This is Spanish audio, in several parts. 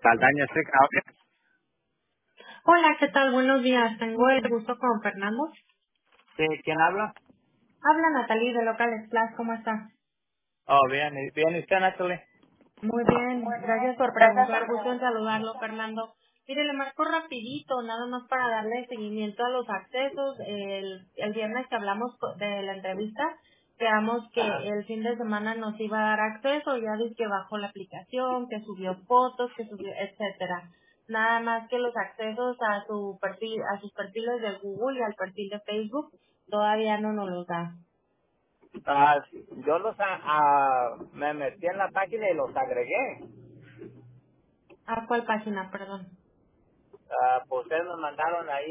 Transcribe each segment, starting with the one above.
Saldaña Seca. Hola, ¿qué tal? Buenos días. Tengo el gusto con Fernando. Sí, ¿quién habla? Habla Natalie de Local Splash. ¿Cómo está? Oh, bien, bien, ¿y usted, Natalie? Muy bien. Gracias por preguntar. Gusto en saludarlo, Fernando. Mire, le marco rapidito, nada más para darle seguimiento a los accesos. El viernes que hablamos de la entrevista, quedamos que Ajá. el fin de semana nos iba a dar acceso. Ya dice que bajó la aplicación, que subió fotos, que subió, etcétera. Nada más que los accesos a su perfil, a sus perfiles de Google y al perfil de Facebook todavía no nos los da. Yo me metí en la página y los agregué. ¿A cuál página, perdón? Pues ustedes me mandaron ahí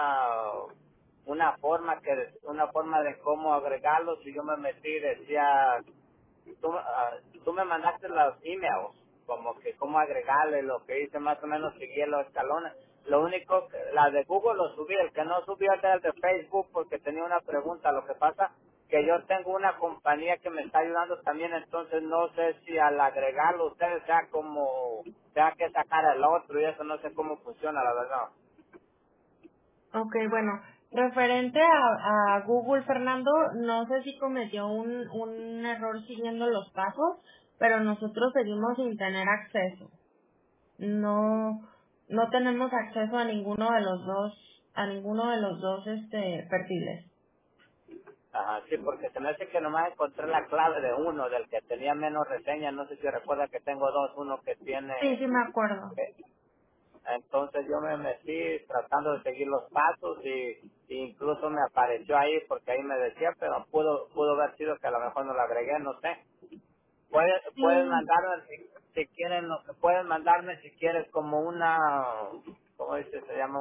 una forma de cómo agregarlos y yo me metí y decía tú me mandaste los emails, como que cómo agregarle, lo que hice más o menos seguí los escalones. Lo único, la de Google lo subí, el que no subió era el de Facebook porque tenía una pregunta. Lo que pasa que yo tengo una compañía que me está ayudando también, entonces no sé si al agregarlo ustedes sea que sacar el otro y eso no sé cómo funciona, la verdad. Ok, bueno, referente a Google, Fernando, no sé si cometió un error siguiendo los pasos, pero nosotros seguimos sin tener acceso. No, no tenemos acceso a ninguno de los dos, perfiles. Ajá, sí, porque se me hace que nomás encontré la clave de uno, del que tenía menos reseñas. No sé si recuerda que tengo dos, uno que Sí, tiene. sí me acuerdo. Entonces yo me metí tratando de seguir los pasos y incluso me apareció ahí porque ahí me decía, pero pudo haber sido que a lo mejor no lo agregué, no sé. Pueden Sí, mandarme si quieren, pueden mandarme si quieres como ¿cómo dice? Se llama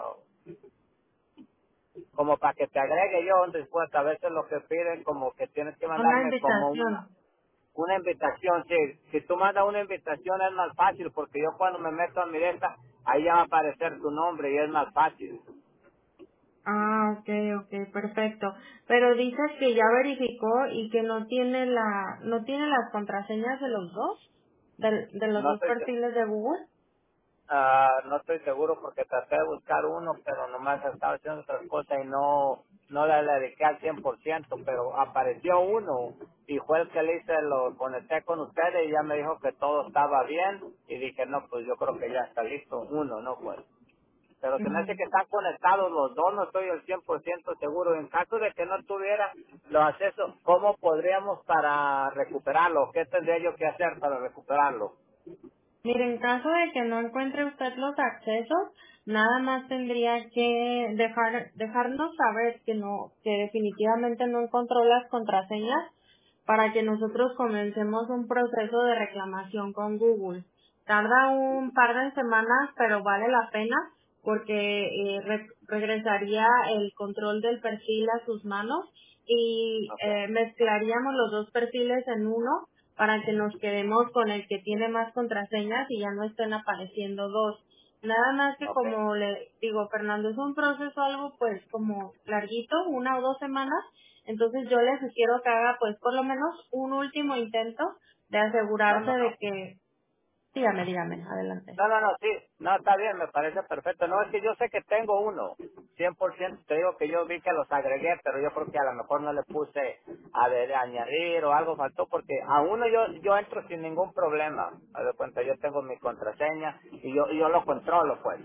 como para que te agregue yo después. A veces lo que piden como que tienes que una mandarme como invitación. una invitación, sí. Si tú mandas una invitación es más fácil porque yo cuando me meto a mi lista, ahí ya va a aparecer tu nombre y es más fácil. Ah, ok, perfecto. Pero dice que ya verificó y que no tiene las contraseñas de los dos, de los No dos estoy, se- perfiles de Google. no estoy seguro porque traté de buscar uno, pero nomás estaba haciendo otras cosas y no le dediqué al 100%, pero apareció uno y fue el que le hice, lo conecté con ustedes y ya me dijo que todo estaba bien y dije, no, pues yo creo que ya está listo uno, ¿no? Pues. Pero se me hace Ujú. que están conectados los dos, no estoy al 100% seguro. En caso de que no tuviera los accesos, ¿cómo podríamos para recuperarlo? ¿Qué tendría yo que hacer para recuperarlo? Mire, en caso de que no encuentre usted los accesos, nada más tendría que dejarnos saber que definitivamente no encontró las contraseñas para que nosotros comencemos un proceso de reclamación con Google. Tarda un par de semanas, pero vale la pena porque regresaría el control del perfil a sus manos y Ok, mezclaríamos los dos perfiles en uno para que nos quedemos con el que tiene más contraseñas y ya no estén apareciendo dos. Nada más que ok. como le digo, Fernando, es un proceso algo pues como larguito, 1 o 2 semanas, entonces yo le sugiero que haga pues por lo menos un último intento de No, asegurarse no, de no. que, dígame, adelante. No, sí, no, está bien, me parece perfecto. No, es que yo sé que tengo uno, 100%. Te digo que yo vi que los agregué, pero yo creo que a lo mejor no le puse añadir o algo faltó, porque a uno yo entro sin ningún problema. Haz de cuenta, yo tengo mi contraseña y yo lo controlo, pues.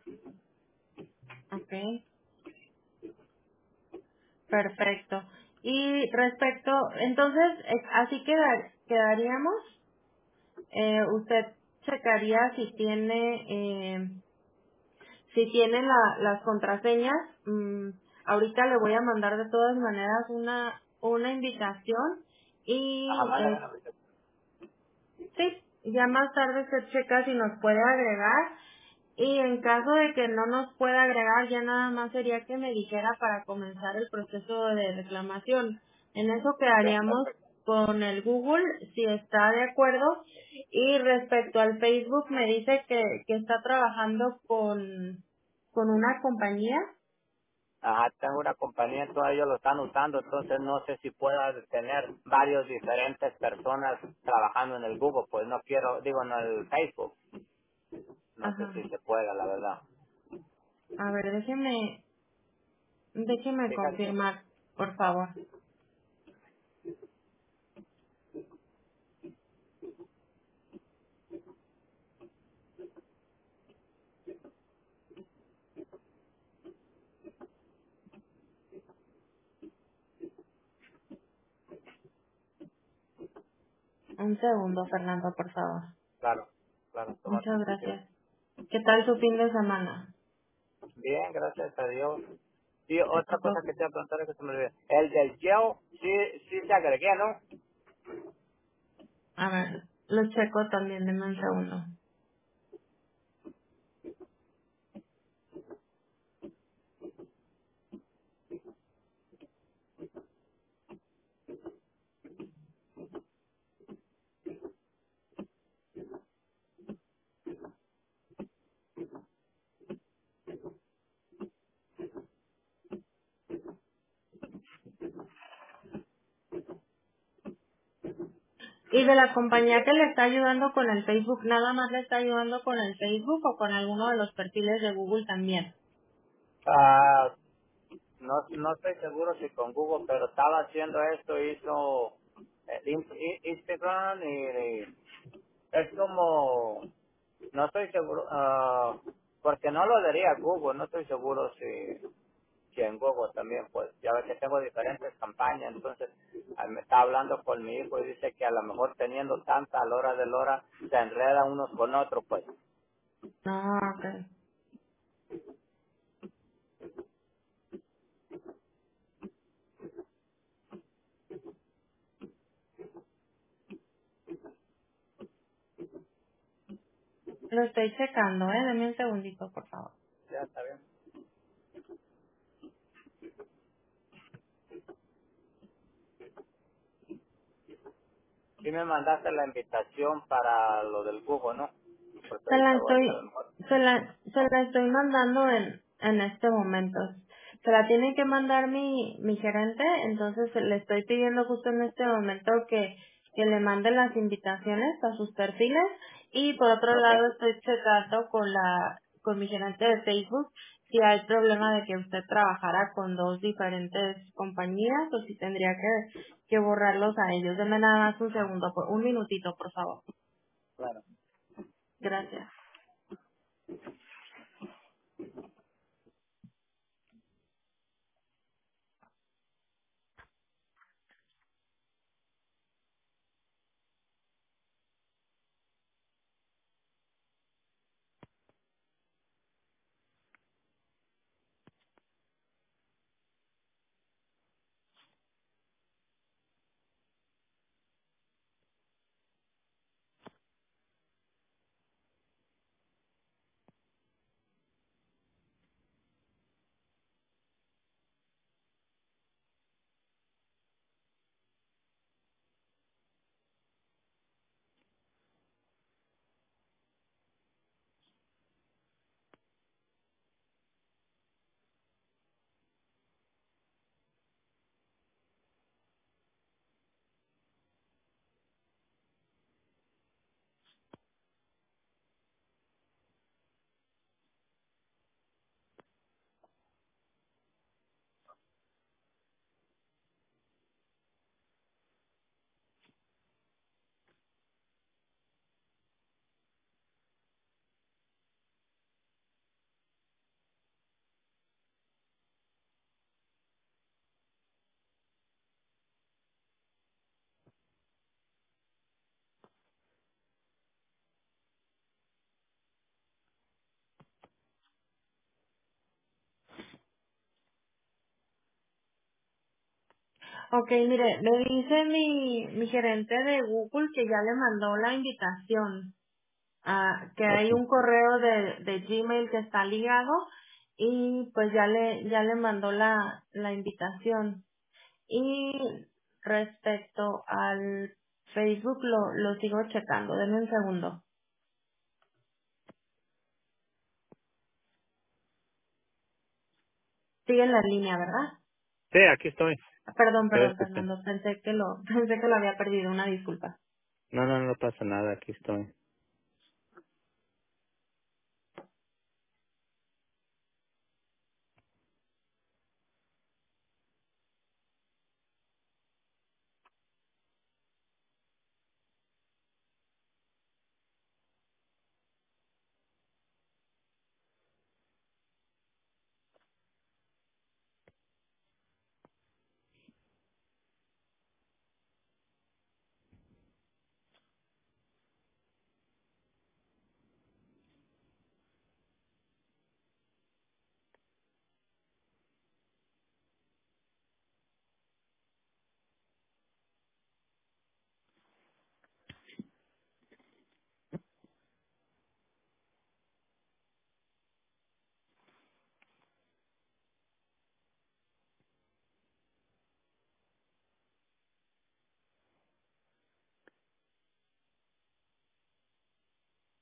Ok, perfecto. Y respecto, entonces, así quedaríamos. Usted checaría si tiene las contraseñas. Ahorita le voy a mandar de todas maneras una invitación Ajá, y mándame una vez. sí, ya más tarde se checa si nos puede agregar y en caso de que no nos pueda agregar, ya nada más sería que me dijera para comenzar el proceso de reclamación. En eso Ok, quedaríamos perfecto. con el Google, si está de acuerdo. Y respecto al Facebook, me dice que está trabajando con una compañía. Ajá, tengo una compañía, todos ellos lo están usando, entonces no sé si pueda tener varios diferentes personas trabajando en el Google, pues no quiero, digo, en el Facebook. No sé Ajá. si se pueda, la verdad. A ver, déjeme Fíjate. confirmar, por favor. Un segundo, Fernando, por favor. Claro, claro, tomate Muchas tu tiempo. gracias. ¿Qué tal su fin de semana? Bien, gracias a Dios. Sí, ¿Qué otra cosa pasó? que te iba a preguntar es que se me olvidó. El del gel, sí se agregué, ¿no? A ver, lo checo también, denme un segundo. ¿Y de la compañía que le está ayudando con el Facebook, nada más le está ayudando con el Facebook o con alguno de los perfiles de Google también? Ah, no estoy seguro si con Google, pero estaba haciendo esto, hizo Instagram y es como, no estoy seguro, porque no lo daría a Google, no estoy seguro si en Google también, pues ya ves que tengo diferentes campañas, entonces me está hablando con mi hijo y dice que a lo mejor teniendo tanta a la hora de la hora se enredan unos con otros, pues. Ah, ok. Lo estoy checando, Deme un segundito, por favor. Ya está bien. Sí me mandaste la invitación para lo del Google, ¿no? Pues Se la ahorita voy a hacer a lo estoy, mejor. se la estoy mandando en este momento. Se la tiene que mandar mi gerente, entonces le estoy pidiendo justo en este momento que le mande las invitaciones a sus perfiles y por otro Ok, lado estoy checando con mi gerente de Facebook si hay problema de que usted trabajara con dos diferentes compañías o si tendría que borrarlos a ellos. Deme nada más un segundo, un minutito, por favor. claro. Gracias. Ok, mire, me dice mi gerente de Google que ya le mandó la invitación, que hay Ok. un correo de Gmail que está ligado y pues ya le mandó la invitación. Y respecto al Facebook lo sigo checando, denme un segundo. Sigue en la línea, ¿verdad? Sí, aquí estoy. Estoy Perdón, escuchando. Fernando, pensé que lo había perdido, una disculpa. No, no, no pasa nada, aquí estoy.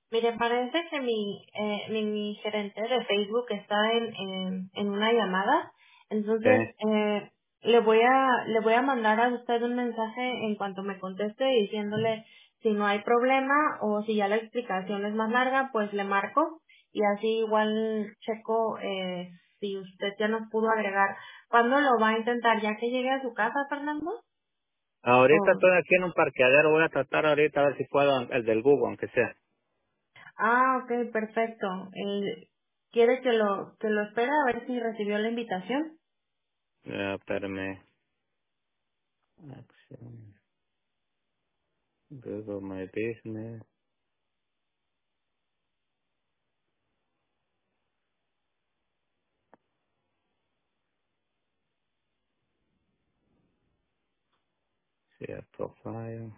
Mire, parece que mi gerente de Facebook está en una llamada, Sí. entonces le voy a mandar a usted un mensaje en cuanto me conteste diciéndole si no hay problema o si ya la explicación es más larga, pues le marco y así igual checo si usted ya nos pudo agregar. ¿Cuándo lo va a intentar? ¿Ya que llegue a su casa, Fernando? Ahorita O estoy aquí en un parqueadero, voy a tratar ahorita a ver si puedo el del Google, aunque sea. ok, perfecto. ¿Quiere que lo espere a ver si recibió la invitación? Espérame. Action, Google My Business. Share Profile.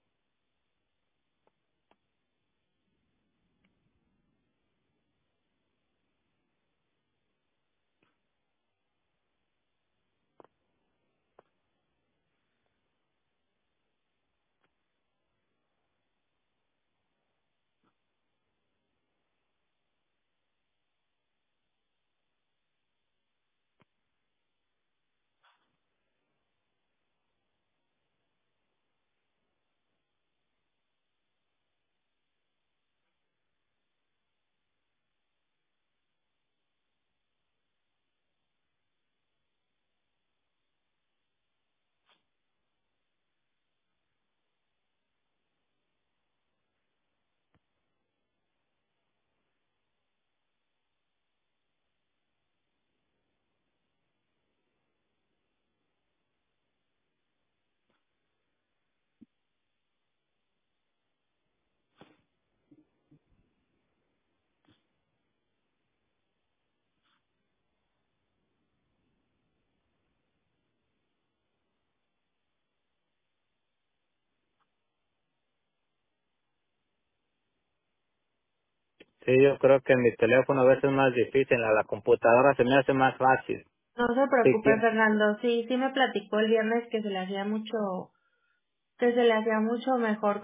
Sí, yo creo que en mi teléfono a veces es más difícil, a la computadora se me hace más fácil. No se Sí, preocupe, que Fernando. Sí, sí me platicó el viernes que se le hacía mucho mejor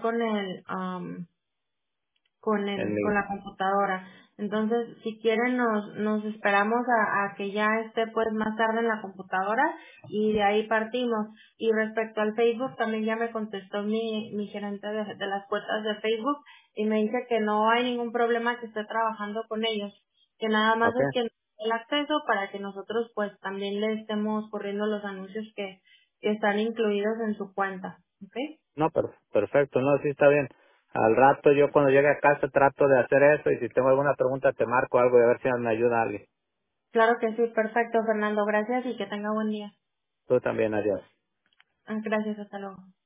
en con mi, la computadora. Entonces, si quieren, nos esperamos a que ya esté pues más tarde en la computadora y de ahí partimos. Y respecto al Facebook, también ya me contestó mi gerente de las cuentas de Facebook y me dice que no hay ningún problema que esté trabajando con ellos, que nada más ok. es que nos dé el acceso para que nosotros pues también le estemos corriendo los anuncios que están incluidos en su cuenta. ¿Ok? No, perfecto, no, sí está bien. Al rato yo cuando llegue a casa trato de hacer eso y si tengo alguna pregunta te marco algo y a ver si me ayuda alguien. Claro que sí, perfecto, Fernando. Gracias y que tenga buen día. Tú también, adiós. Gracias, hasta luego.